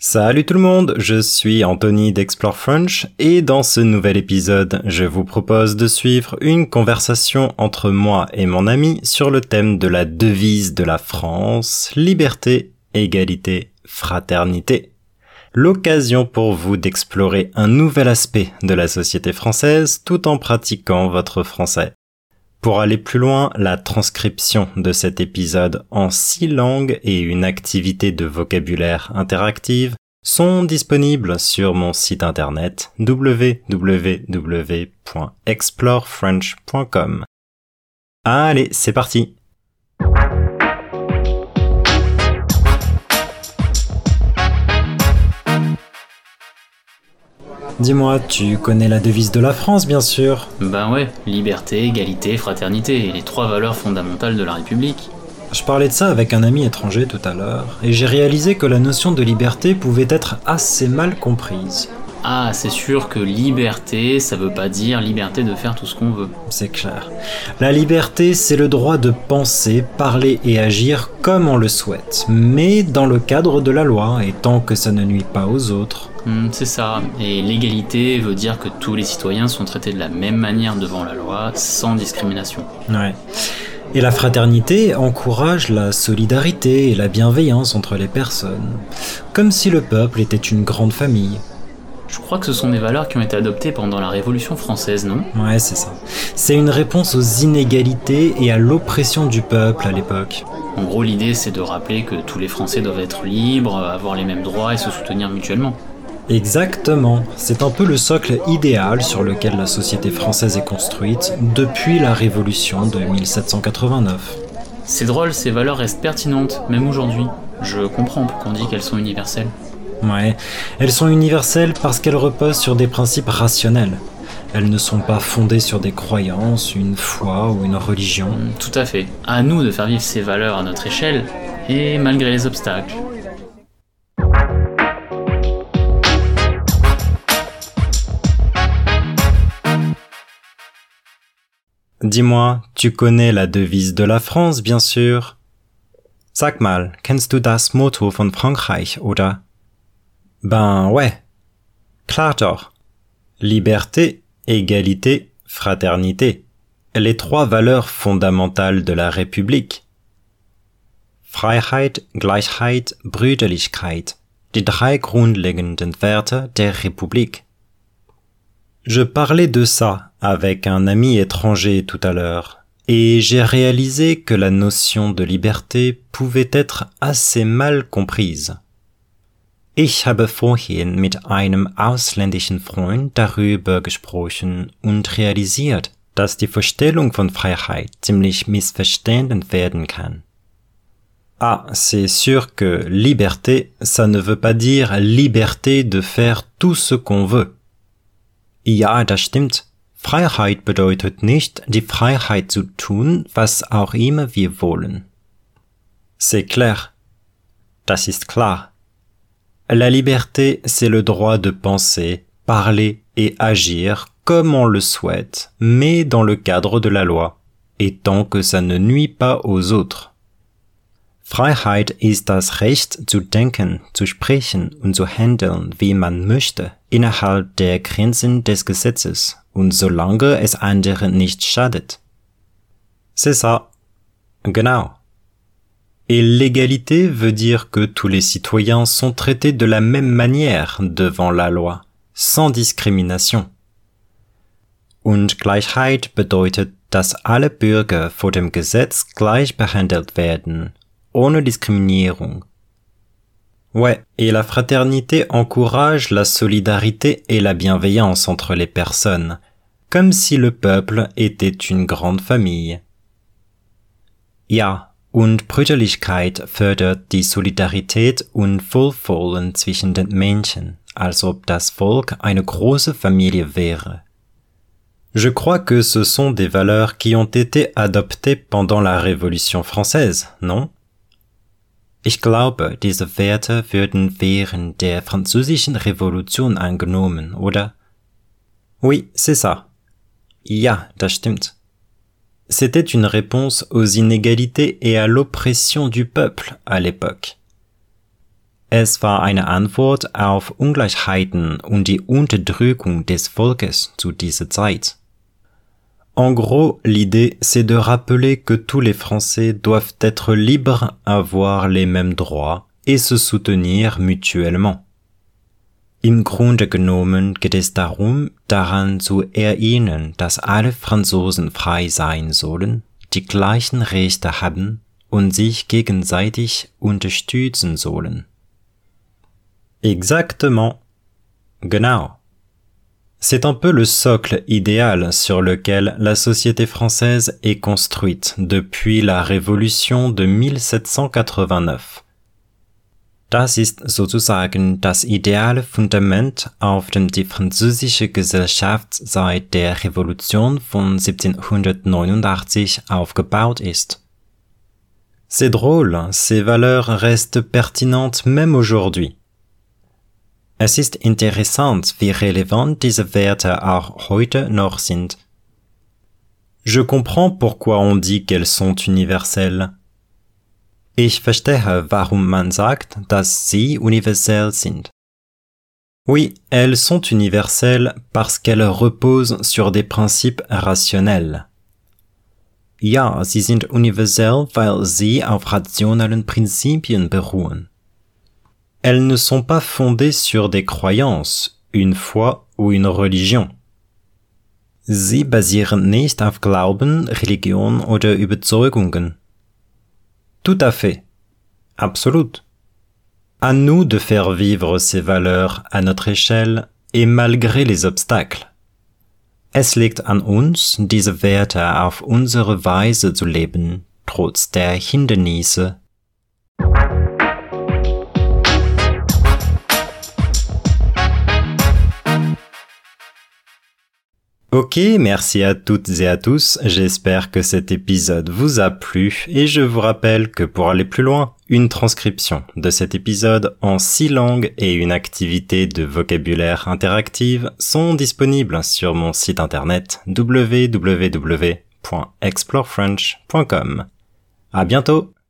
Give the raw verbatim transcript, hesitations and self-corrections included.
Salut tout le monde, je suis Anthony d'Explore French et dans ce nouvel épisode, je vous propose de suivre une conversation entre moi et mon ami sur le thème de la devise de la France, liberté, égalité, fraternité. L'occasion pour vous d'explorer un nouvel aspect de la société française tout en pratiquant votre français. Pour aller plus loin, la transcription de cet épisode en six langues et une activité de vocabulaire interactive sont disponibles sur mon site internet w w w point explore french point com. Allez, c'est parti! Dis-moi, tu connais la devise de la France, bien sûr? Ben ouais, liberté, égalité, fraternité, les trois valeurs fondamentales de la République. Je parlais de ça avec un ami étranger tout à l'heure, et j'ai réalisé que la notion de liberté pouvait être assez mal comprise. Ah, c'est sûr que liberté, ça veut pas dire liberté de faire tout ce qu'on veut. C'est clair. La liberté, c'est le droit de penser, parler et agir comme on le souhaite, mais dans le cadre de la loi, et tant que ça ne nuit pas aux autres. Mmh, c'est ça. Et l'égalité veut dire que tous les citoyens sont traités de la même manière devant la loi, sans discrimination. Ouais. Et la fraternité encourage la solidarité et la bienveillance entre les personnes, comme si le peuple était une grande famille. Je crois que ce sont des valeurs qui ont été adoptées pendant la Révolution française, non ? Ouais, c'est ça. C'est une réponse aux inégalités et à l'oppression du peuple à l'époque. En gros, l'idée, c'est de rappeler que tous les Français doivent être libres, avoir les mêmes droits et se soutenir mutuellement. Exactement. C'est un peu le socle idéal sur lequel la société française est construite depuis la Révolution de mille sept cent quatre-vingt-neuf. C'est drôle, ces valeurs restent pertinentes, même aujourd'hui. Je comprends pourquoi on dit qu'elles sont universelles. Ouais, elles sont universelles parce qu'elles reposent sur des principes rationnels. Elles ne sont pas fondées sur des croyances, une foi ou une religion. Tout à fait. À nous de faire vivre ces valeurs à notre échelle, et malgré les obstacles. Dis-moi, tu connais la devise de la France, bien sûr? Sag mal, kennst du das Motto von Frankreich, oder? Ben ouais, klar doch. Liberté, égalité, fraternité. Les trois valeurs fondamentales de la République. Freiheit, Gleichheit, Brüderlichkeit. Die drei grundlegenden Werte der Republik. Je parlais de ça avec un ami étranger tout à l'heure, et j'ai réalisé que la notion de liberté pouvait être assez mal comprise. Ich habe vorhin mit einem ausländischen Freund darüber gesprochen und realisiert, dass die Vorstellung von Freiheit ziemlich missverstanden werden kann. Ah, c'est sûr que liberté, ça ne veut pas dire liberté de faire tout ce qu'on veut. Ja, das stimmt. Freiheit bedeutet nicht, die Freiheit zu tun, was auch immer wir wollen. C'est clair. Das ist klar. La liberté, c'est le droit de penser, parler et agir comme on le souhaite, mais dans le cadre de la loi, et tant que ça ne nuit pas aux autres. Freiheit ist das Recht zu denken, zu sprechen und zu handeln, wie man möchte, innerhalb der Grenzen des Gesetzes und solange es anderen nicht schadet. C'est ça. Genau. Et l'égalité veut dire que tous les citoyens sont traités de la même manière devant la loi, sans discrimination. Und Gleichheit bedeutet, dass alle Bürger vor dem Gesetz gleich behandelt werden, ohne Diskriminierung. Ouais, et la fraternité encourage la solidarité et la bienveillance entre les personnes, comme si le peuple était une grande famille. Ja, und Brüderlichkeit fördert die Solidarität und Wohlwollen zwischen den Menschen, als ob das Volk eine große Familie wäre. Je crois que ce sont des valeurs qui ont été adoptées pendant la Révolution française, non? Ich glaube, diese Werte würden während der französischen Revolution angenommen, oder? Oui, c'est ça. Ja, das stimmt. C'était une réponse aux inégalités et à l'oppression du peuple à l'époque. Es war eine Antwort auf Ungleichheiten und die Unterdrückung des Volkes zu dieser Zeit. En gros, l'idée, c'est de rappeler que tous les Français doivent être libres, avoir les mêmes droits et se soutenir mutuellement. Im Grunde genommen geht es darum, daran zu erinnern, dass alle Franzosen frei sein sollen, die gleichen Rechte haben und sich gegenseitig unterstützen sollen. Exactement. Genau. C'est un peu le socle idéal sur lequel la société française est construite depuis la Révolution de mille sept cent quatre-vingt-neuf. Das ist sozusagen das ideale Fundament, auf dem die französische Gesellschaft seit der Revolution von siebzehnhundertneunundachtzig aufgebaut ist. C'est drôle, ces valeurs restent pertinentes même aujourd'hui. Es ist interessant, wie relevant diese Werte auch heute noch sind. Je comprends pourquoi on dit qu'elles sont universelles. Ich verstehe, warum man sagt, dass sie universell sind. Oui, elles sont universelles parce qu'elles reposent sur des principes rationnels. Ja, sie sind universell, weil sie auf rationalen Prinzipien beruhen. Elles ne sont pas fondées sur des croyances, une foi ou une religion. Sie basieren nicht auf Glauben, Religion oder Überzeugungen. Tout à fait. Absolut. À nous de faire vivre ces valeurs à notre échelle et malgré les obstacles. Es liegt an uns, diese Werte auf unsere Weise zu leben, trotz der Hindernisse. Ok, merci à toutes et à tous, j'espère que cet épisode vous a plu et je vous rappelle que pour aller plus loin, une transcription de cet épisode en six langues et une activité de vocabulaire interactive sont disponibles sur mon site internet w w w point explore french point com. À bientôt!